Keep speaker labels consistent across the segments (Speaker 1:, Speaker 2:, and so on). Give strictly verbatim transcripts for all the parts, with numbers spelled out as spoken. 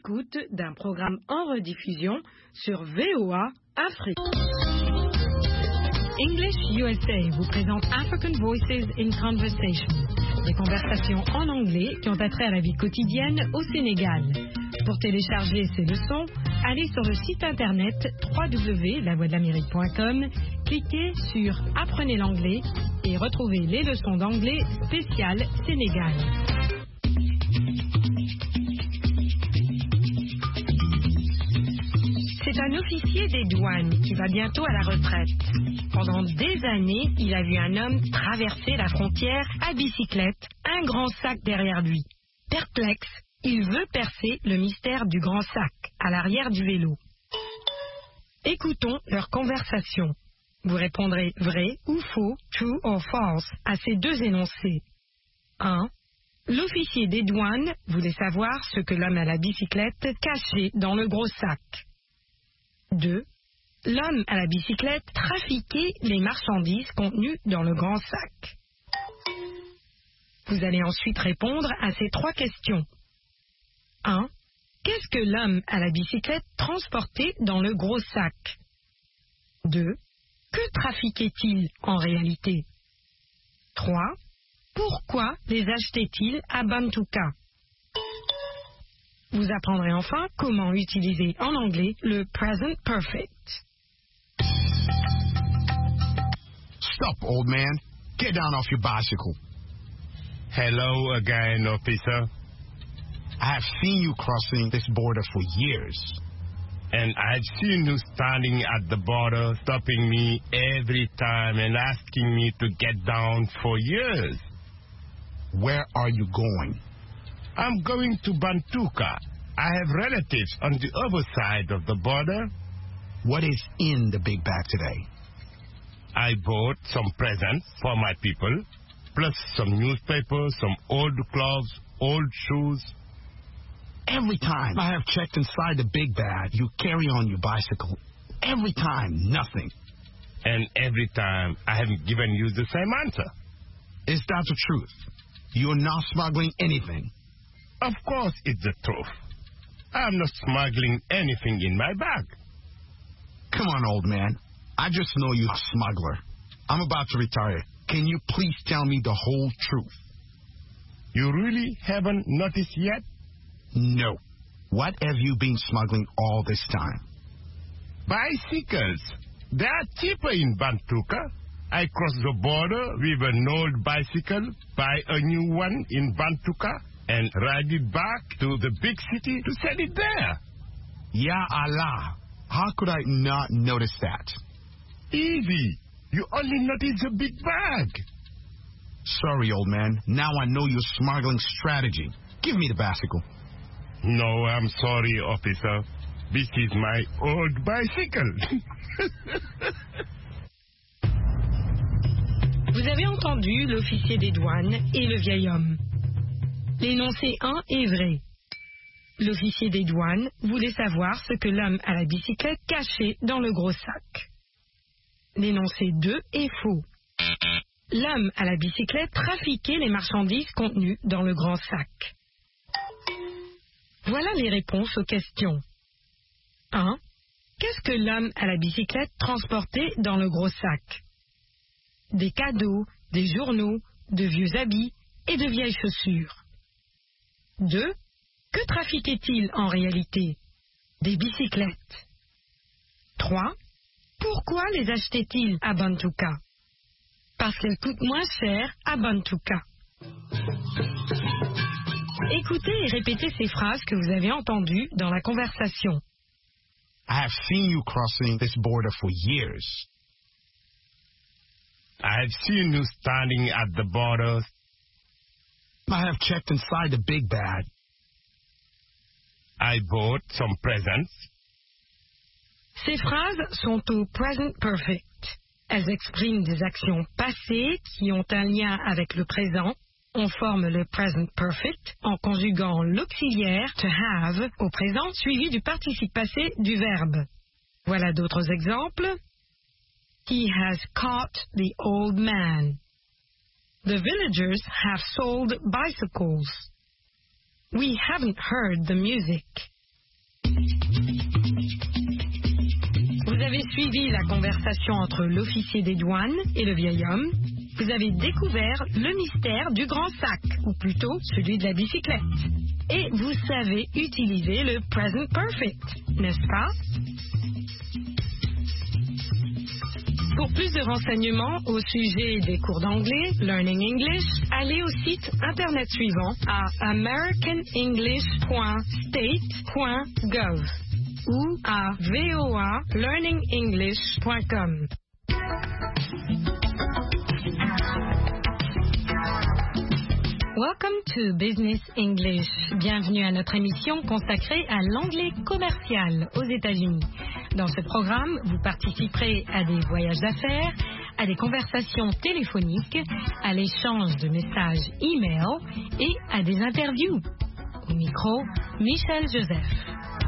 Speaker 1: l'écoute d'un programme en rediffusion sur V O A Afrique. English U S A vous présente African Voices in Conversation, des conversations en anglais qui ont attrait à la vie quotidienne au Sénégal. Pour télécharger ces leçons, allez sur le site internet w w w point la voix de l'amérique point com, cliquez sur Apprenez l'anglais et retrouvez les leçons d'anglais spéciales Sénégal. C'est un officier des douanes qui va bientôt à la retraite. Pendant des années, il a vu un homme traverser la frontière à bicyclette, un grand sac derrière lui. Perplexe, il veut percer le mystère du grand sac à l'arrière du vélo. Écoutons leur conversation. Vous répondrez vrai ou faux, true or false, à ces deux énoncés. un. L'officier des douanes voulait savoir ce que l'homme à la bicyclette cachait dans le gros sac. deux. L'homme à la bicyclette trafiquait les marchandises contenues dans le grand sac. Vous allez ensuite répondre à ces trois questions. un. Qu'est-ce que l'homme à la bicyclette transportait dans le gros sac? deux. Que trafiquait-il en réalité? trois. Pourquoi les achetait-il à Bantuka? Vous apprendrez enfin comment utiliser en anglais le present perfect.
Speaker 2: Stop, old man. Get down off your bicycle.
Speaker 3: Hello again, officer.
Speaker 2: I have seen you crossing this border for years.
Speaker 3: And I've seen you standing at the border, stopping me every time and asking me to get down for years.
Speaker 2: Where are you going?
Speaker 3: I'm going to Bantuka. I have relatives on the other side of the border.
Speaker 2: What is in the big bag today?
Speaker 3: I bought some presents for my people, plus some newspapers, some old clothes, old shoes.
Speaker 2: Every time I have checked inside the big bag, you carry on your bicycle. Every time, nothing.
Speaker 3: And every time, I haven't given you the same answer.
Speaker 2: Is that the truth? You're not smuggling anything?
Speaker 3: Of course it's the truth. I'm not smuggling anything in my bag.
Speaker 2: Come on, old man. I just know you're a smuggler. I'm about to retire. Can you please tell me the whole truth?
Speaker 3: You really haven't noticed yet?
Speaker 2: No. What have you been smuggling all this time?
Speaker 3: Bicycles. They are cheaper in Bantuka. I cross the border with an old bicycle, buy a new one in Bantuka, and ride it back to the big city to sell it there.
Speaker 2: Ya Allah. How could I not notice that?
Speaker 3: Easy. You only notice the big bag.
Speaker 2: Sorry, old man. Now I know your smuggling strategy. Give me the bicycle.
Speaker 3: No, I'm sorry, officer. This is my old bicycle.
Speaker 1: Vous avez entendu l'officier des douanes et le vieil homme. L'énoncé un est vrai. L'officier des douanes voulait savoir ce que l'homme à la bicyclette cachait dans le gros sac. L'énoncé deux est faux. L'homme à la bicyclette trafiquait les marchandises contenues dans le grand sac. Voilà les réponses aux questions. un. Qu'est-ce que l'homme à la bicyclette transportait dans le gros sac? Des cadeaux, des journaux, de vieux habits et de vieilles chaussures. deux. Que trafiquait-il en réalité? Des bicyclettes. trois. Pourquoi les achetait-il à Bantuka? Parce qu'elles coûtent moins cher à Bantuka. Écoutez et répétez ces phrases que vous avez entendues dans la conversation.
Speaker 2: I have seen you crossing this border for years.
Speaker 3: I've seen you standing at the border.
Speaker 2: I have checked inside the big bag.
Speaker 3: I bought some presents.
Speaker 1: Ces phrases sont au present perfect. Elles expriment des actions passées qui ont un lien avec le présent. On forme le present perfect en conjuguant l'auxiliaire to have au présent suivi du participe passé du verbe. Voilà d'autres exemples. He has caught the old man. The villagers have sold bicycles. We haven't heard the music. avez suivi la conversation entre l'officier des douanes et le vieil homme. Vous avez découvert le mystère du grand sac, ou plutôt celui de la bicyclette. Et vous savez utiliser le present perfect, n'est-ce pas? Pour plus de renseignements au sujet des cours d'anglais, Learning English, allez au site internet suivant à american english point state point gov ou à v o a learning english point com. Welcome to Business English. Bienvenue à notre émission consacrée à l'anglais commercial aux États-Unis. Dans ce programme, vous participerez à des voyages d'affaires, à des conversations téléphoniques, à l'échange de messages e-mail et à des interviews. Au micro, Michel Joseph.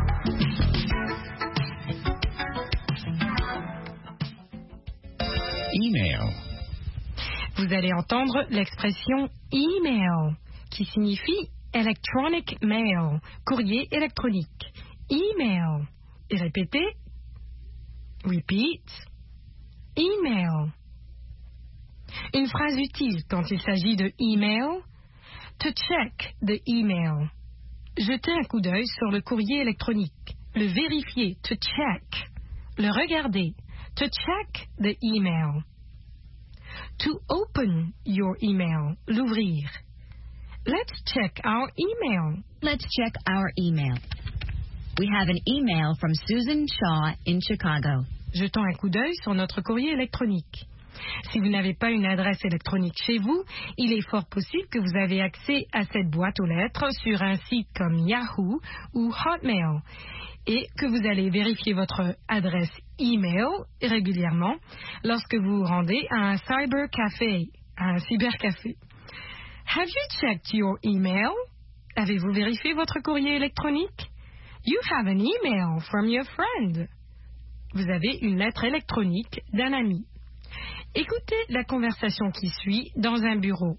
Speaker 4: Email.
Speaker 1: Vous allez entendre l'expression email, qui signifie electronic mail, courrier électronique. Email. Et répétez. Repeat. Email. Une phrase utile quand il s'agit de email. To check the email. Jeter un coup d'œil sur le courrier électronique. Le vérifier. To check. Le regarder. To check the email. To open your email. L'ouvrir. Let's check our email.
Speaker 5: Let's check our email. We have an email from Susan Shaw in Chicago.
Speaker 1: Jetons un coup d'œil sur notre courrier électronique. Si vous n'avez pas une adresse électronique chez vous, il est fort possible que vous avez accès à cette boîte aux lettres sur un site comme Yahoo ou Hotmail et que vous allez vérifier votre adresse email régulièrement lorsque vous vous rendez à un cybercafé, à un cybercafé. Have you checked your email? Avez-vous vérifié votre courrier électronique? You have an email from your friend. Vous avez une lettre électronique d'un ami. Écoutez la conversation qui suit dans un bureau.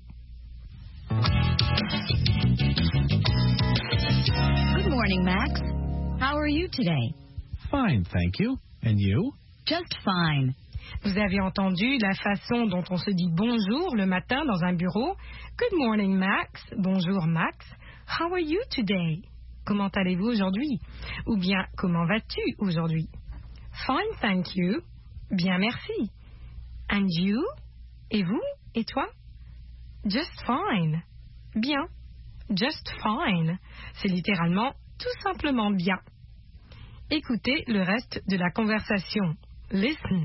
Speaker 5: Good morning, Max. How are you today?
Speaker 4: Fine, thank you. And you?
Speaker 5: Just fine.
Speaker 1: Vous avez entendu la façon dont on se dit bonjour le matin dans un bureau. Good morning, Max. Bonjour, Max. How are you today? Comment allez-vous aujourd'hui? Ou bien, comment vas-tu aujourd'hui? Fine, thank you. Bien, merci. And you? Et vous? Et toi? Just fine. Bien. Just fine. C'est littéralement tout simplement bien. Écoutez le reste de la conversation. Listen.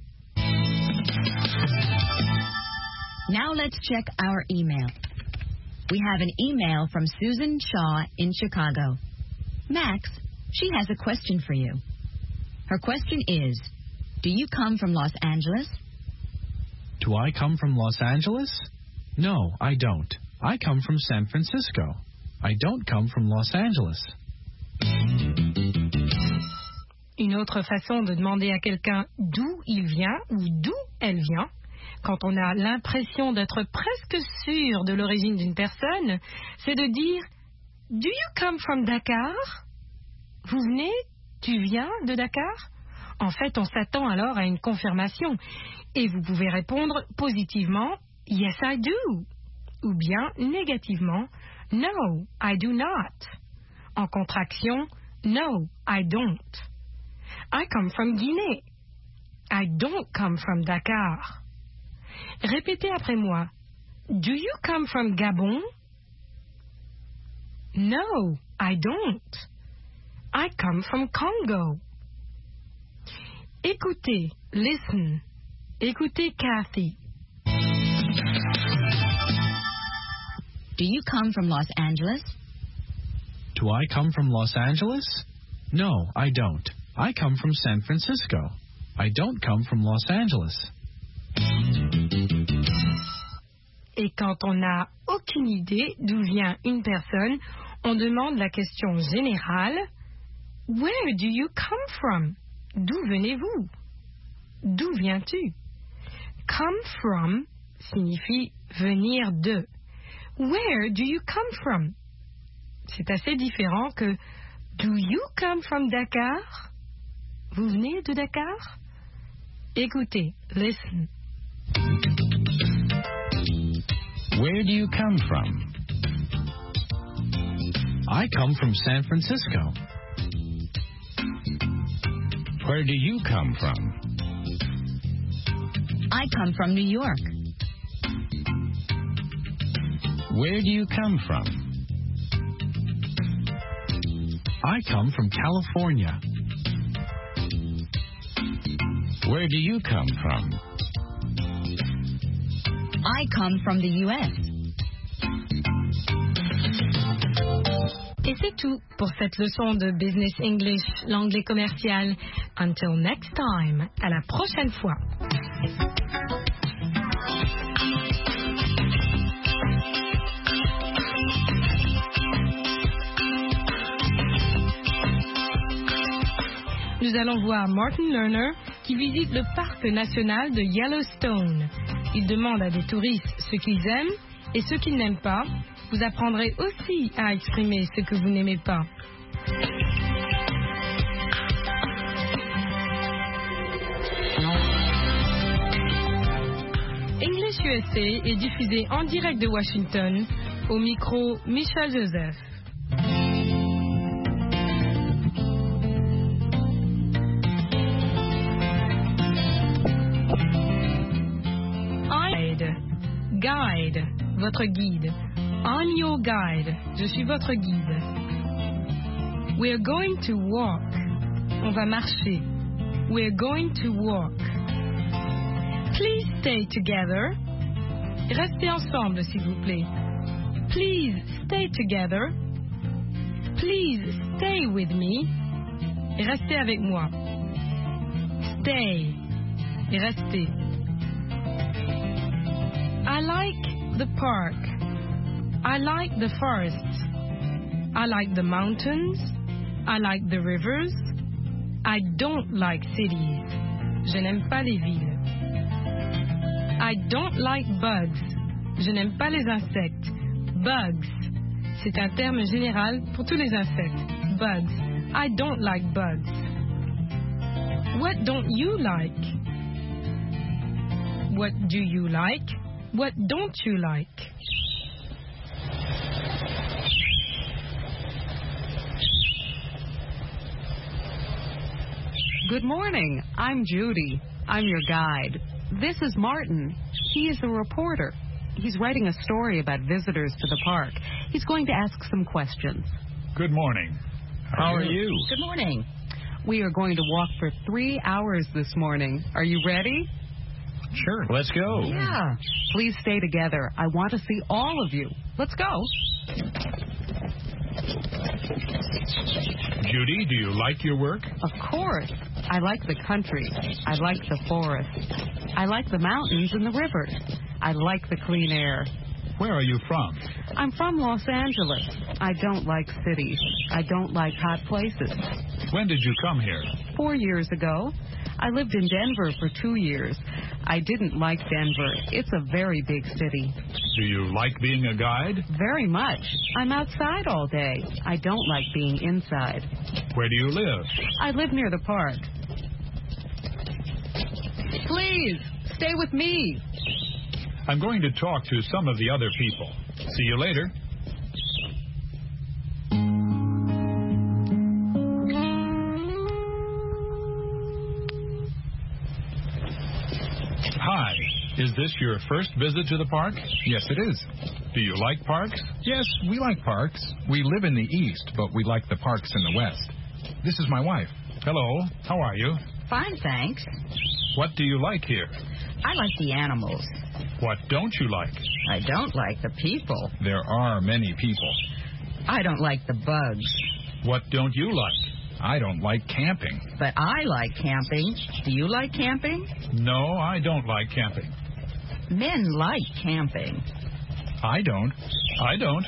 Speaker 5: Now let's check our email. We have an email from Susan Shaw in Chicago. Max, she has a question for you. Her question is, do you come from Los Angeles?
Speaker 4: Do I come from Los Angeles? No, I don't. I come from San Francisco. I don't come from Los Angeles.
Speaker 1: Une autre façon de demander à quelqu'un d'où il vient ou d'où elle vient, quand on a l'impression d'être presque sûr de l'origine d'une personne, c'est de dire « Do you come from Dakar ?» Vous venez? Tu viens de Dakar? En fait, on s'attend alors à une confirmation. Et vous pouvez répondre positivement « Yes, I do » ou bien négativement « No, I do not ». En contraction « No, I don't ». I come from Guinée. I don't come from Dakar. Répétez après moi. Do you come from Gabon? No, I don't. I come from Congo. Écoutez, listen. Écoutez Kathy.
Speaker 5: Do you come from Los Angeles?
Speaker 4: Do I come from Los Angeles? No, I don't. I come from San Francisco. I don't come from Los Angeles.
Speaker 1: Et quand on n'a aucune idée d'où vient une personne, on demande la question générale « Where do you come from ?» D'où venez-vous? D'où viens-tu? Come from signifie venir de. Where do you come from? C'est assez différent que Do you come from Dakar? Vous venez de Dakar? Écoutez, listen.
Speaker 6: Where do you come from?
Speaker 4: I come from San Francisco.
Speaker 6: Where do you come from?
Speaker 5: I come from New York.
Speaker 6: Where do you come from?
Speaker 4: I come from California.
Speaker 6: Where do you come from?
Speaker 5: I come from the U S.
Speaker 1: Et c'est tout pour cette leçon de Business English, l'anglais commercial. Until next time, à la prochaine fois. Nous allons voir Martin Lerner qui visite le parc national de Yellowstone. Il demande à des touristes ce qu'ils aiment et ce qu'ils n'aiment pas. Vous apprendrez aussi à exprimer ce que vous n'aimez pas. English U S A est diffusé en direct de Washington, au micro Michel Joseph. Guide, guide, votre guide. I'm your guide, je suis votre guide. We're going to walk, on va marcher. We're going to walk. Please stay together. Restez ensemble, s'il vous plaît. Please stay together. Please stay with me. Et restez avec moi. Stay. Et restez. I like the park. I like the forests. I like the mountains. I like the rivers. I don't like cities. Je n'aime pas les villes. I don't like bugs. Je n'aime pas les insectes. Bugs. C'est un terme général pour tous les insectes. Bugs. I don't like bugs. What don't you like? What do you like? What don't you like?
Speaker 7: Good morning. I'm Judy. I'm your guide. This is Martin. He is a reporter. He's writing a story about visitors to the park. He's going to ask some questions.
Speaker 8: Good morning. How are you?
Speaker 5: Good morning.
Speaker 7: We are going to walk for three hours this morning. Are you ready?
Speaker 8: Sure, let's go.
Speaker 7: Yeah. Please stay together. I want to see all of you. Let's go.
Speaker 8: Judy, do you like your work?
Speaker 7: Of course. I like the country. I like the forest. I like the mountains and the rivers. I like the clean air.
Speaker 8: Where are you from?
Speaker 7: I'm from Los Angeles. I don't like cities. I don't like hot places.
Speaker 8: When did you come here?
Speaker 7: Four years ago. I lived in Denver for two years. I didn't like Denver. It's a very big city.
Speaker 8: Do you like being a guide?
Speaker 7: Very much. I'm outside all day. I don't like being inside.
Speaker 8: Where do you live?
Speaker 7: I live near the park. Please, stay with me.
Speaker 8: I'm going to talk to some of the other people. See you later. Hi. Is this your first visit to the park?
Speaker 9: Yes, it is.
Speaker 8: Do you like parks?
Speaker 9: Yes, we like parks. We live in the east, but we like the parks in the west. This is my wife.
Speaker 8: Hello. How are you?
Speaker 5: Fine, thanks.
Speaker 8: What do you like here?
Speaker 5: I like the animals.
Speaker 8: What don't you like?
Speaker 5: I don't like the people.
Speaker 9: There are many people.
Speaker 5: I don't like the bugs.
Speaker 8: What don't you like?
Speaker 9: I don't like camping.
Speaker 5: But I like camping. Do you like camping?
Speaker 8: No, I don't like camping.
Speaker 5: Men like camping.
Speaker 9: I don't.
Speaker 8: I don't.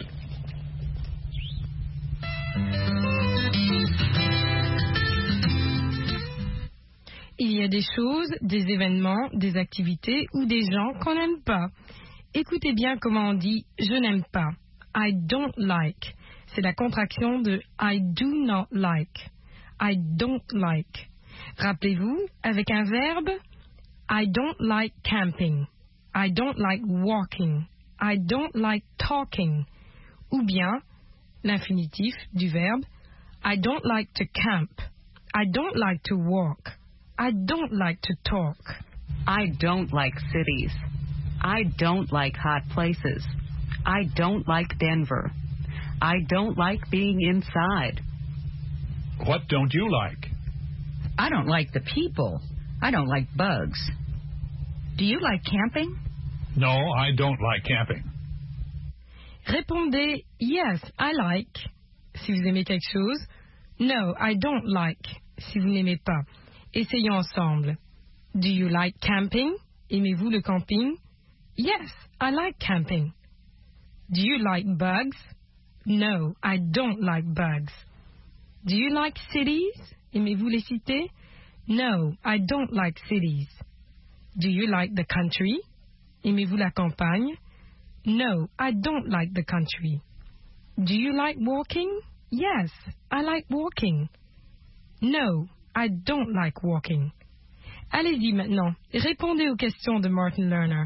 Speaker 1: Il y a des choses, des événements, des activités ou des gens qu'on n'aime pas. Écoutez bien comment on dit « je n'aime pas ». I don't like. C'est la contraction de I do not like. I don't like. Rappelez-vous, avec un verbe, I don't like camping, I don't like walking, I don't like talking, ou bien l'infinitif du verbe, I don't like to camp, I don't like to walk, I don't like to talk.
Speaker 7: I don't like cities. I don't like hot places. I don't like Denver. I don't like being inside.
Speaker 8: What don't you like?
Speaker 10: I don't like the people. I don't like bugs. Do you like camping?
Speaker 8: No, I don't like camping.
Speaker 1: Répondez yes, I like si vous aimez quelque chose. No, I don't like si vous n'aimez pas. Essayons ensemble. Do you like camping? Aimez-vous le camping? Yes, I like camping. Do you like bugs? No, I don't like bugs. Do you like cities? Aimez-vous les cités? No, I don't like cities. Do you like the country? Aimez-vous la campagne? No, I don't like the country. Do you like walking? Yes, I like walking. No, I don't like walking. Allez-y maintenant, répondez aux questions de Martin Lerner.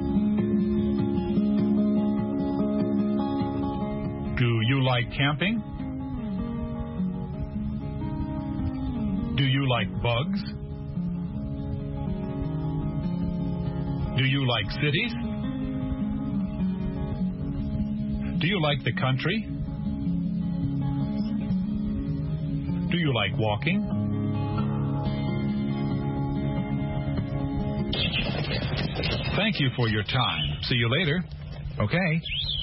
Speaker 8: Do you like camping? Do you like bugs? Do you like cities? Do you like the country? Do you like walking? Thank you for your time. See you later.
Speaker 9: Okay.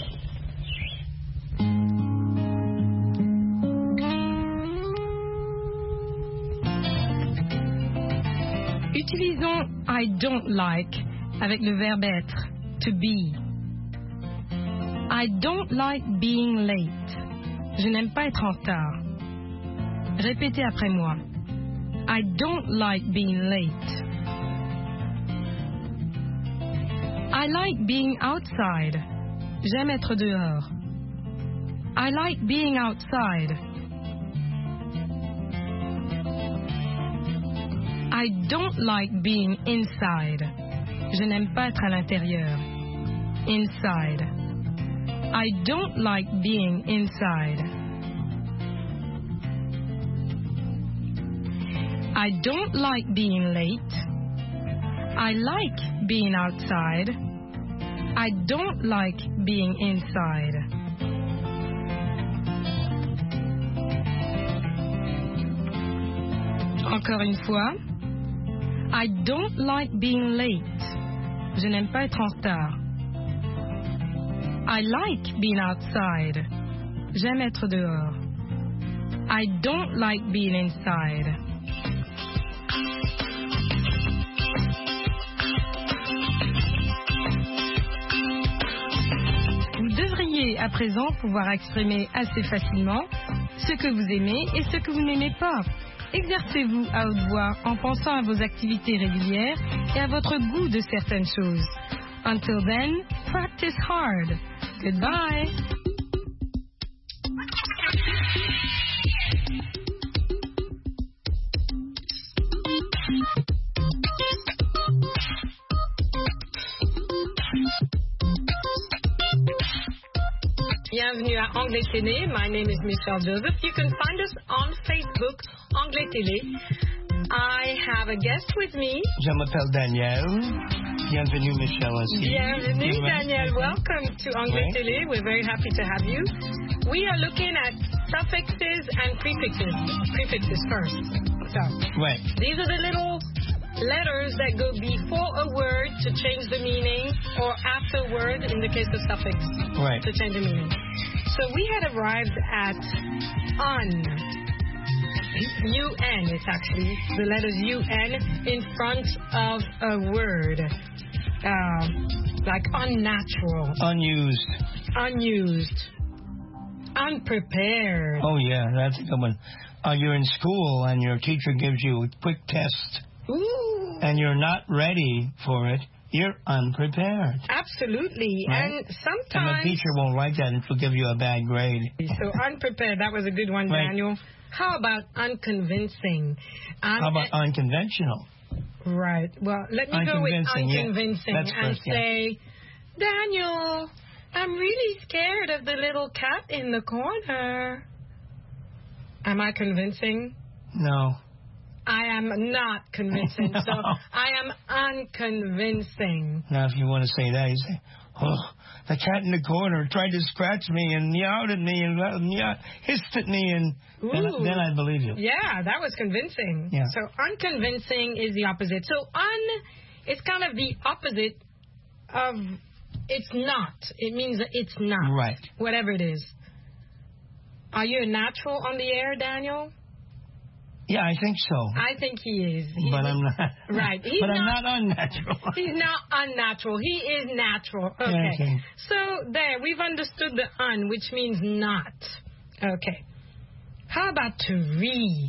Speaker 1: Utilisons I don't like avec le verbe être, to be. I don't like being late. Je n'aime pas être en retard. Répétez après moi. I don't like being late. I like being outside. J'aime être dehors. I like being outside. I don't like being inside. Je n'aime pas être à l'intérieur. Inside. I don't like being inside. I don't like being late. I like being outside. I don't like being inside. Encore une fois. I don't like being late. Je n'aime pas être en retard. I like being outside. J'aime être dehors. I don't like being inside. Vous devriez à présent pouvoir exprimer assez facilement ce que vous aimez et ce que vous n'aimez pas. Exercez-vous à haute voix en pensant à vos activités régulières et à votre goût de certaines choses. Until then, practice hard. Goodbye. Bienvenue à Anglais Télé. My name is Michelle Joseph. You can find us on Facebook, Anglais Télé. I have a guest with me.
Speaker 11: Je m'appelle Daniel. Bienvenue, Michelle. Aussi.
Speaker 1: Bienvenue, Daniel. Welcome to Anglais
Speaker 11: Oui.
Speaker 1: Télé. We're very happy to have you. We are looking at suffixes and prefixes. Prefixes first. So,
Speaker 11: Ouais.
Speaker 1: these are the little letters that go before a word to change the meaning, or after a word in the case of suffix
Speaker 11: Right.
Speaker 1: to change the meaning. So we had arrived at un. U N, it's actually the letters U N in front of a word. Um, like unnatural,
Speaker 11: Unused.
Speaker 1: unused, unprepared.
Speaker 11: Oh, yeah, that's a good one. Uh, you're in school and your teacher gives you a quick test
Speaker 1: Ooh.
Speaker 11: and you're not ready for it. You're unprepared.
Speaker 1: Absolutely.
Speaker 11: Right.
Speaker 1: And
Speaker 11: And the
Speaker 1: sometimes...
Speaker 11: teacher won't like that and she'll give you a bad grade.
Speaker 1: So unprepared, that was a good one,
Speaker 11: Right.
Speaker 1: Daniel. How about unconvincing? Um,
Speaker 11: How about unconventional?
Speaker 1: Right. Well, let me go with
Speaker 11: Unconvincing, yeah.
Speaker 1: unconvincing
Speaker 11: That's
Speaker 1: and
Speaker 11: first, yeah.
Speaker 1: say, Daniel, I'm really scared of the little cat in the corner. Am I convincing?
Speaker 11: No.
Speaker 1: I am not convincing.
Speaker 11: No.
Speaker 1: So I am unconvincing.
Speaker 11: Now, if you want to say that, you say, oh, the cat in the corner tried to scratch me and meowed at me and uh, meow, hissed at me, and then,
Speaker 1: Ooh.
Speaker 11: then I believe you.
Speaker 1: Yeah, that was convincing.
Speaker 11: Yeah.
Speaker 1: So unconvincing is the opposite. So un is kind of the opposite of it's not. It means that it's not.
Speaker 11: Right.
Speaker 1: Whatever it is. Are you a natural on the air, Daniel?
Speaker 11: Yeah, I think so.
Speaker 1: I think he is. He's
Speaker 11: but I'm not.
Speaker 1: Right. He's
Speaker 11: but I'm
Speaker 1: not,
Speaker 11: not unnatural.
Speaker 1: He's not unnatural. He is natural. Okay.
Speaker 11: Yeah, okay.
Speaker 1: So there, we've understood the un, which means not. Okay. How about to re?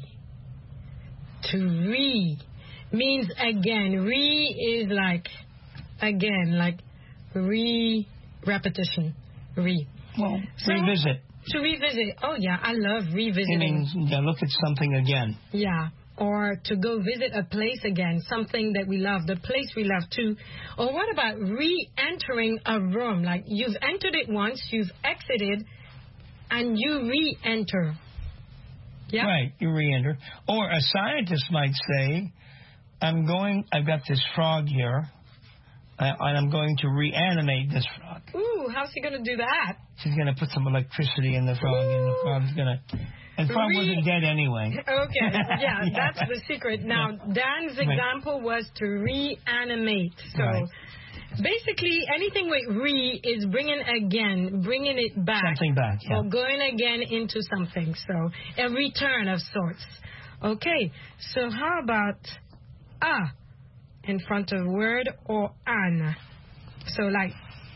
Speaker 1: To re means again. Re is like again, like re repetition. Re.
Speaker 11: Well,
Speaker 1: So,
Speaker 11: revisit.
Speaker 1: To revisit. Oh yeah, I love
Speaker 11: It
Speaker 1: revisiting.
Speaker 11: means yeah, look at something again.
Speaker 1: Yeah, or to go visit a place again, something that we love, the place we love too. Or what about re-entering a room? Like you've entered it once, you've exited, and you re-enter. Yeah.
Speaker 11: Right, you re-enter. Or a scientist might say, I'm going, I've got this frog here, uh, and I'm going to reanimate this frog.
Speaker 1: Ooh, how's he going to do that?
Speaker 11: She's going to put some electricity in the frog, and the frog's going to... And frog
Speaker 1: Re-
Speaker 11: wasn't dead anyway.
Speaker 1: Okay, yeah,
Speaker 11: Yeah.
Speaker 1: that's the secret. Now, Dan's
Speaker 11: Right.
Speaker 1: example was to reanimate. So,
Speaker 11: Right.
Speaker 1: basically, anything with re is bringing again, bringing it back.
Speaker 11: Something back, yeah.
Speaker 1: Or going again into something. So, a return of sorts. Okay, so how about a in front of word or an? So, like,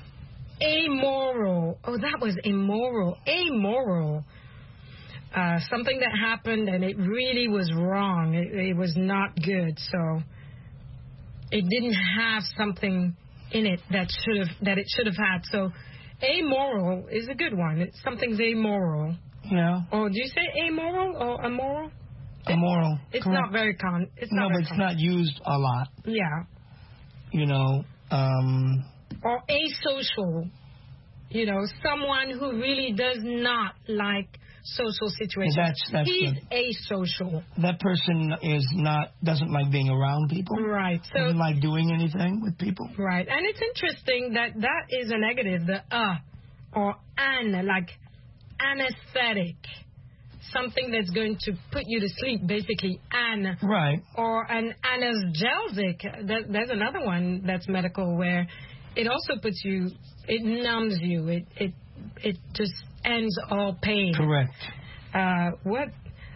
Speaker 1: amoral. Oh, that was immoral. Amoral. Uh, something that happened and it really was wrong. It, it was not good. So it didn't have something in it that should have that it should have had. So amoral is a good one. It's something's amoral.
Speaker 11: Yeah.
Speaker 1: Or do you say amoral or immoral?
Speaker 11: Immoral.
Speaker 1: It's
Speaker 11: correct.
Speaker 1: not very common. It's
Speaker 11: No,
Speaker 1: not
Speaker 11: but
Speaker 1: very
Speaker 11: it's
Speaker 1: common.
Speaker 11: not used a lot.
Speaker 1: Yeah.
Speaker 11: You know, um...
Speaker 1: Or asocial. You know, someone who really does not like social situations.
Speaker 11: That's, that's
Speaker 1: He's
Speaker 11: good.
Speaker 1: asocial.
Speaker 11: That person is not, doesn't like being around people.
Speaker 1: Right. So,
Speaker 11: doesn't like doing anything with people.
Speaker 1: right. And it's interesting that that is a negative, the uh, or an, like anesthetic. Something that's going to put you to sleep, basically, an.
Speaker 11: Right.
Speaker 1: Or an analgesic. That, there's another one that's medical where it also puts you, it numbs you. It, it, it just ends all pain.
Speaker 11: Correct.
Speaker 1: Uh, what?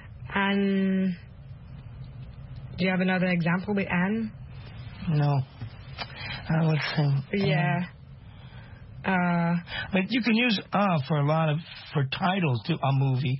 Speaker 1: An. Do you have another example with an?
Speaker 11: No. I would think.
Speaker 1: Yeah. Uh,
Speaker 11: but you can use uh for a lot of, for titles to a movie.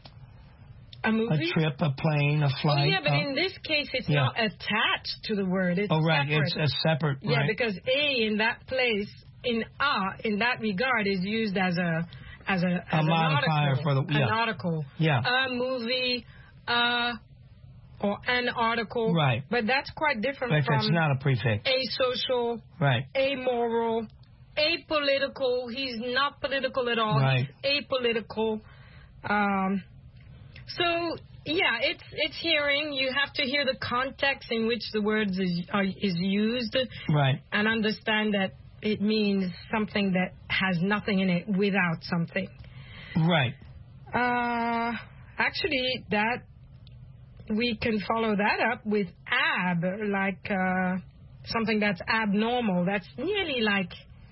Speaker 1: a movie?
Speaker 11: A trip, a plane, a
Speaker 1: Oh,
Speaker 11: flight.
Speaker 1: yeah, but
Speaker 11: uh,
Speaker 1: in this case, it's
Speaker 11: yeah.
Speaker 1: not attached to the word. It's
Speaker 11: oh, right.
Speaker 1: separate.
Speaker 11: It's a separate,
Speaker 1: Yeah,
Speaker 11: right.
Speaker 1: because a in that place, in a, in that regard, is used as a as a, as
Speaker 11: A
Speaker 1: an
Speaker 11: modifier
Speaker 1: article,
Speaker 11: for the- yeah.
Speaker 1: an article.
Speaker 11: Yeah.
Speaker 1: A movie, uh, or an article.
Speaker 11: Right.
Speaker 1: But that's quite different
Speaker 11: Right,
Speaker 1: from
Speaker 11: that's not a prefix.
Speaker 1: asocial,
Speaker 11: Right.
Speaker 1: amoral, apolitical. He's not political at all.
Speaker 11: Right.
Speaker 1: He's apolitical. Um, so yeah, it's it's hearing. You have to hear the context in which the words is are, is used,
Speaker 11: Right.
Speaker 1: and understand that it means something that has nothing in it without something.
Speaker 11: Right.
Speaker 1: Uh, actually, that we can follow that up with ab, like uh, something that's abnormal. That's nearly like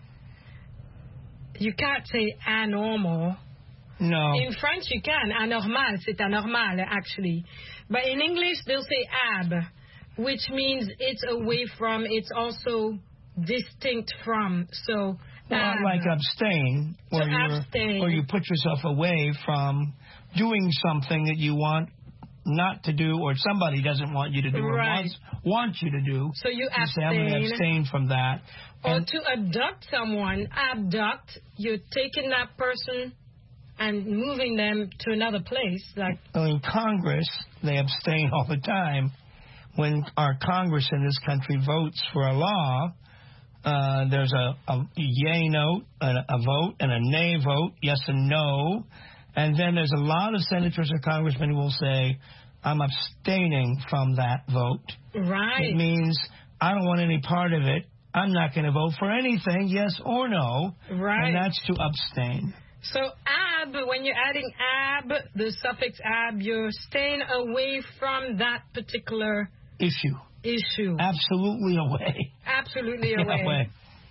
Speaker 1: you can't say anormal.
Speaker 11: No.
Speaker 1: In French, you can. Anormal, c'est anormal, actually. But in English, they'll say ab, which means it's away from, it's also distinct from. So,
Speaker 11: Well,
Speaker 1: ab.
Speaker 11: like abstain, where,
Speaker 1: To
Speaker 11: you're,
Speaker 1: abstain.
Speaker 11: where you put yourself away from doing something that you want not to do, or somebody doesn't want you to do, or
Speaker 1: Right.
Speaker 11: wants, wants you to do.
Speaker 1: So you
Speaker 11: say, I'm going to
Speaker 1: abstain.
Speaker 11: abstain from that.
Speaker 1: Or
Speaker 11: And-
Speaker 1: to abduct someone, abduct, you're taking that person and moving them to another place. Like
Speaker 11: well, in Congress, they abstain all the time. When our Congress in this country votes for a law, uh, there's a, a yay note, a, a vote, and a nay vote, yes and no. And then there's a lot of senators or congressmen who will say, I'm abstaining from that vote.
Speaker 1: Right.
Speaker 11: It means I don't want any part of it. I'm not going to vote for anything, yes or no.
Speaker 1: Right.
Speaker 11: And that's to abstain.
Speaker 1: So ab, when you're adding ab, the suffix ab, you're staying away from that particular
Speaker 11: issue.
Speaker 1: Issue.
Speaker 11: Absolutely away.
Speaker 1: Absolutely away.
Speaker 11: away.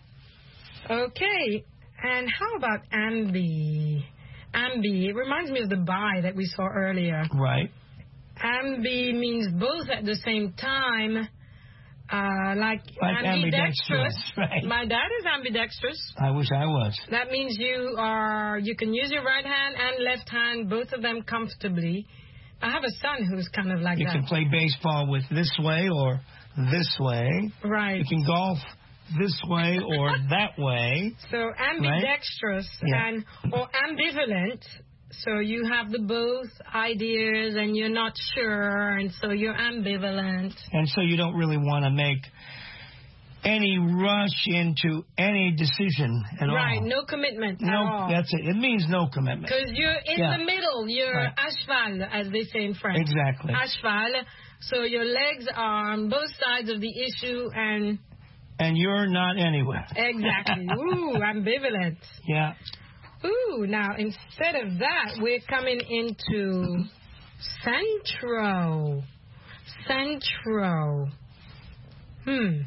Speaker 1: Okay. And how about ambi? Ambi. It reminds me of the bi that we saw earlier.
Speaker 11: Right.
Speaker 1: Ambi means both at the same time. Uh, like,
Speaker 11: like ambidextrous.
Speaker 1: ambidextrous.
Speaker 11: Right.
Speaker 1: My dad is ambidextrous.
Speaker 11: I wish I was.
Speaker 1: That means you are you can use your right hand and left hand, both of them comfortably. I have a son who's kind of like
Speaker 11: you
Speaker 1: that.
Speaker 11: You can play baseball with this way or this way.
Speaker 1: Right.
Speaker 11: You can golf this way or that way.
Speaker 1: So ambidextrous
Speaker 11: right?
Speaker 1: and or ambivalent. So you have the both ideas and you're not sure, and so you're ambivalent.
Speaker 11: And so you don't really want to make any rush into any decision at all.
Speaker 1: Right, no commitment
Speaker 11: no,
Speaker 1: at all.
Speaker 11: That's it. It means no commitment.
Speaker 1: Because you're in
Speaker 11: yeah.
Speaker 1: the middle. You're
Speaker 11: right.
Speaker 1: à cheval, as they say in French.
Speaker 11: Exactly.
Speaker 1: À cheval. So your legs are on both sides of the issue and...
Speaker 11: And you're not anywhere.
Speaker 1: Exactly. Ooh, ambivalent.
Speaker 11: Yeah.
Speaker 1: Ooh, now instead of that, we're coming into centro. Centro. Hmm.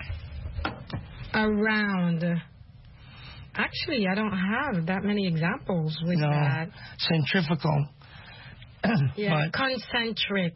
Speaker 1: Around. Actually, I don't have that many examples with
Speaker 11: no.
Speaker 1: that.
Speaker 11: Centrifugal.
Speaker 1: Yeah,
Speaker 11: but,
Speaker 1: concentric.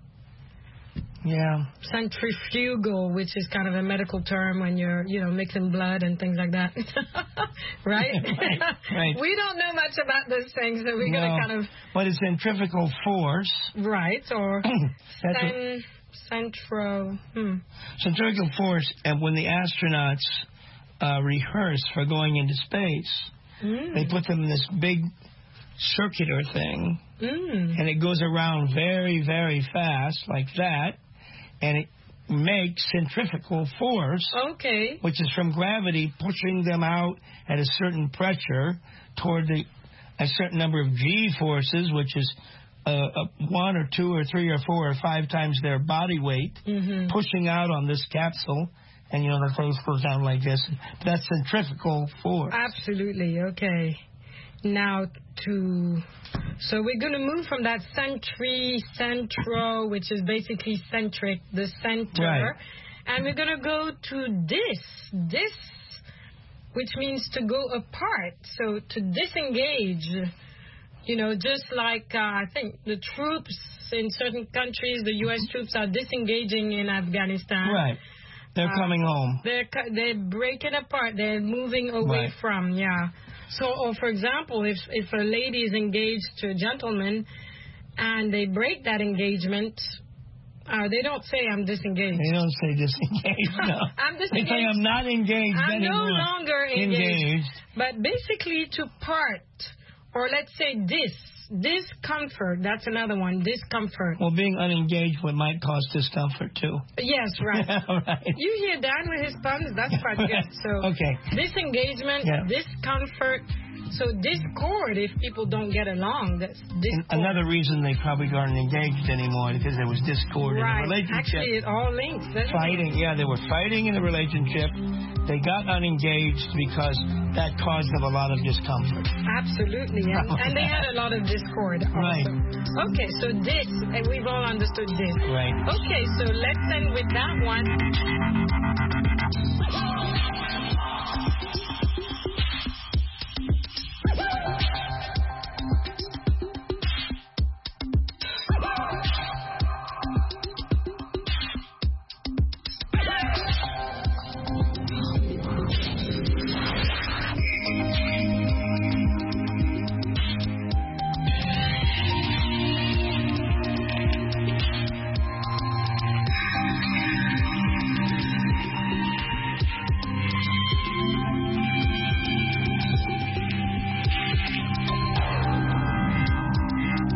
Speaker 11: Yeah.
Speaker 1: Centrifugal, which is kind of a medical term when you're, you know, mixing blood and things like that. right?
Speaker 11: right? Right.
Speaker 1: We don't know much about those things, so we're
Speaker 11: no.
Speaker 1: going to kind of...
Speaker 11: But it's centrifugal force.
Speaker 1: Right, or
Speaker 11: That's
Speaker 1: cen- centro... Hmm.
Speaker 11: Centrifugal force, and when the astronauts uh, rehearse for going into space,
Speaker 1: mm.
Speaker 11: they put them in this big circular thing,
Speaker 1: mm.
Speaker 11: and it goes around very, very fast, like that. And it makes centrifugal force,
Speaker 1: okay,
Speaker 11: which is from gravity pushing them out at a certain pressure toward the, a certain number of G forces, which is uh, uh, one or two or three or four or five times their body weight,
Speaker 1: mm-hmm.
Speaker 11: pushing out on this capsule. And, you know, the face goes down like this. That's centrifugal force.
Speaker 1: Absolutely, okay. Now to... So we're going to move from that centri, centro, which is basically centric, the center,
Speaker 11: right.
Speaker 1: and we're going to go to dis, dis, which means to go apart. So to disengage, you know, just like uh, I think the troops in certain countries, the U S troops are disengaging in Afghanistan.
Speaker 11: Right. They're uh, coming home.
Speaker 1: They're they're breaking apart. They're moving away
Speaker 11: right.
Speaker 1: from, yeah. So, or for example, if, if a lady is engaged to a gentleman and they break that engagement, uh, they don't say, I'm disengaged.
Speaker 11: They don't say disengaged, no.
Speaker 1: I'm disengaged.
Speaker 11: They say, I'm not engaged
Speaker 1: I'm
Speaker 11: anymore.
Speaker 1: no longer engaged.
Speaker 11: engaged.
Speaker 1: But basically to part, or let's say dis, discomfort, that's another one, discomfort.
Speaker 11: Well, being unengaged what might cause discomfort, too.
Speaker 1: Yes, right.
Speaker 11: right.
Speaker 1: You hear Dan with his puns? That's quite good. So,
Speaker 11: okay.
Speaker 1: Disengagement,
Speaker 11: yeah.
Speaker 1: discomfort. So discord if people don't get along. That's discord.
Speaker 11: Another reason they probably aren't engaged anymore because there was discord
Speaker 1: right.
Speaker 11: in the relationship.
Speaker 1: Actually, it all links.
Speaker 11: Fighting,
Speaker 1: it?
Speaker 11: yeah, they were fighting in the relationship. They got unengaged because that caused them a lot of discomfort.
Speaker 1: Absolutely, and, and they had a lot of discord also.
Speaker 11: Right.
Speaker 1: Okay, so this, and we've all understood this.
Speaker 11: Right.
Speaker 1: Okay, so let's end with that one.